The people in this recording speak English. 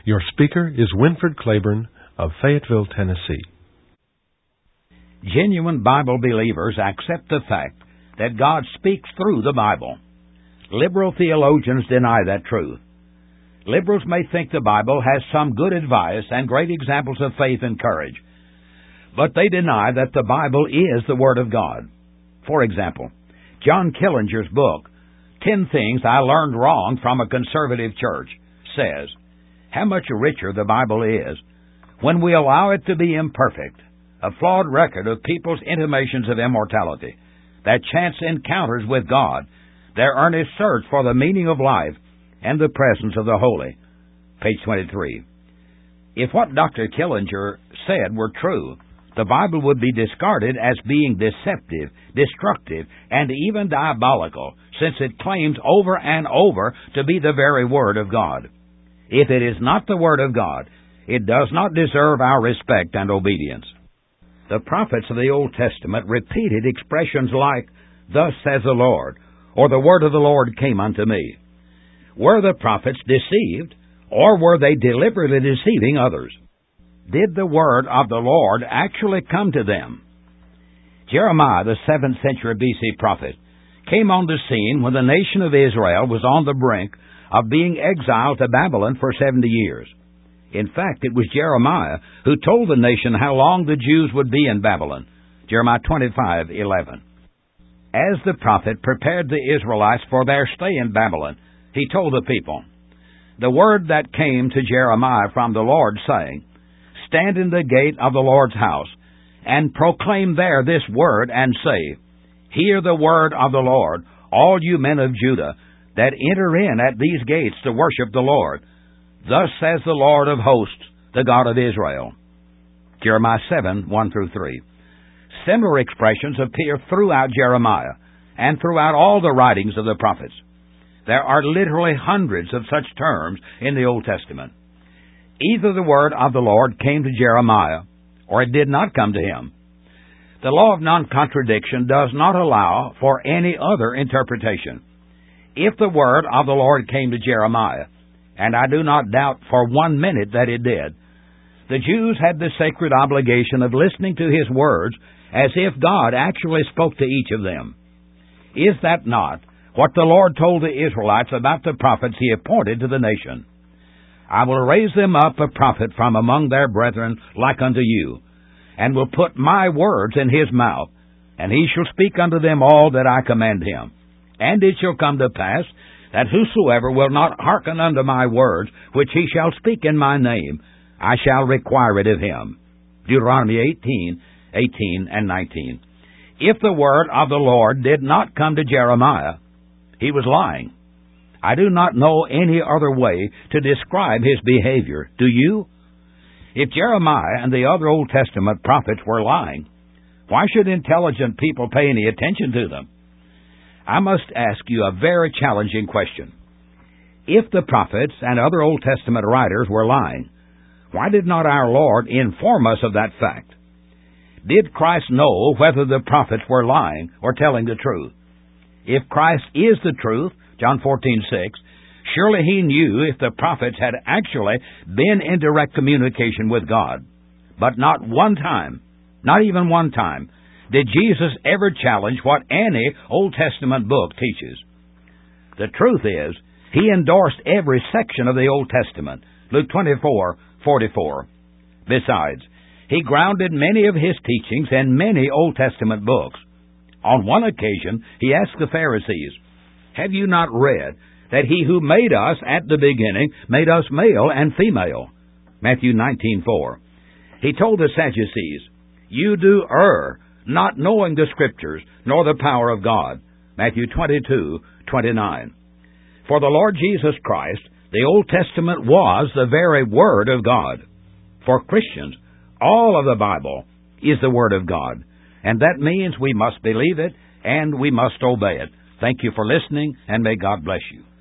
Your speaker is Winfred Claiborne of Fayetteville, Tennessee. Genuine Bible believers accept the fact that God speaks through the Bible. Liberal theologians deny that truth. Liberals may think the Bible has some good advice and great examples of faith and courage, but they deny that the Bible is the Word of God. For example, John Killinger's book, 10 Things I Learned Wrong from a Conservative Church, says how much richer the Bible is when we allow it to be imperfect, a flawed record of people's intimations of immortality, their chance encounters with God, their earnest search for the meaning of life, and the presence of the holy. Page 23. If what Dr. Killinger said were true, the Bible would be discarded as being deceptive, destructive, and even diabolical, since it claims over and over to be the very Word of God. If it is not the Word of God, it does not deserve our respect and obedience. The prophets of the Old Testament repeated expressions like, "Thus says the Lord," or "The word of the Lord came unto me." Were the prophets deceived, or were they deliberately deceiving others? Did the word of the Lord actually come to them? Jeremiah, the 7th century B.C. prophet, came on the scene when the nation of Israel was on the brink of being exiled to Babylon for 70 years. In fact, it was Jeremiah who told the nation how long the Jews would be in Babylon. Jeremiah 25:11. As the prophet prepared the Israelites for their stay in Babylon, he told the people, "The word that came to Jeremiah from the Lord, saying, Stand in the gate of the Lord's house, and proclaim there this word, and say, Hear the word of the Lord, all you men of Judah, that enter in at these gates to worship the Lord. Thus says the Lord of hosts, the God of Israel." Jeremiah 7:1-3. Similar expressions appear throughout Jeremiah and throughout all the writings of the prophets. There are literally hundreds of such terms in the Old Testament. Either the word of the Lord came to Jeremiah, or it did not come to him. The law of non-contradiction does not allow for any other interpretation. If the word of the Lord came to Jeremiah, and I do not doubt for 1 minute that it did, the Jews had the sacred obligation of listening to his words as if God actually spoke to each of them. Is that not what the Lord told the Israelites about the prophets he appointed to the nation? "I will raise them up a prophet from among their brethren like unto you, and will put my words in his mouth, and he shall speak unto them all that I command him. And it shall come to pass, that whosoever will not hearken unto my words, which he shall speak in my name, I shall require it of him." Deuteronomy 18:18-19. If the word of the Lord did not come to Jeremiah, he was lying. I do not know any other way to describe his behavior. Do you? If Jeremiah and the other Old Testament prophets were lying, why should intelligent people pay any attention to them? I must ask you a very challenging question. If the prophets and other Old Testament writers were lying, why did not our Lord inform us of that fact? Did Christ know whether the prophets were lying or telling the truth? If Christ is the truth, John 14:6, surely he knew if the prophets had actually been in direct communication with God. But not one time, not even one time, did Jesus ever challenge what any Old Testament book teaches. The truth is, he endorsed every section of the Old Testament, Luke 24:44. Besides, he grounded many of his teachings in many Old Testament books. On one occasion, he asked the Pharisees, "Have you not read that he who made us at the beginning made us male and female?" Matthew 19:4. He told the Sadducees, "You do err, not knowing the Scriptures, nor the power of God." Matthew 22:29. For the Lord Jesus Christ, the Old Testament was the very Word of God. For Christians, all of the Bible is the Word of God, and that means we must believe it and we must obey it. Thank you for listening, and may God bless you.